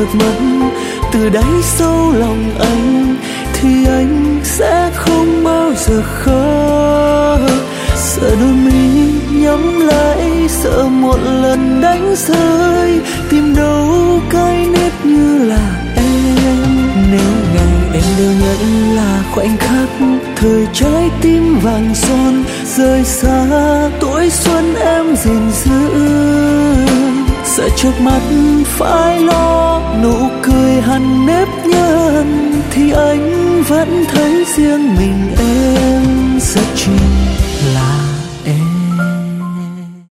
nước mắt từ đáy sâu lòng anh, thì anh sẽ không bao giờ khóc. Sợ đôi mi nhắm lại, sợ một lần đánh rơi, tìm đâu cái nét như là em. Nếu ngày em đều nhận là khoảnh khắc thời trái tim vàng son, rời xa tuổi xuân em gìn giữ. Sợ trước mắt phải lo nụ cười hằn nếp nhăn, thì anh vẫn thấy riêng mình em rất chiều.